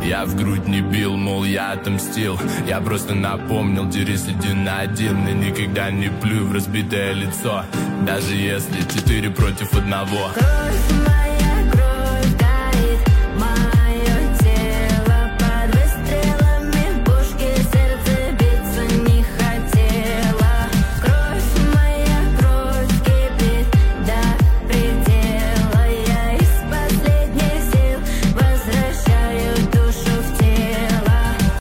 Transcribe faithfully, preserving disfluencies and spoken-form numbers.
Я в грудь не бил, мол, я отомстил. Я просто напомнил, дерись один на один. И никогда не плюй в разбитое лицо, даже если четыре против одного.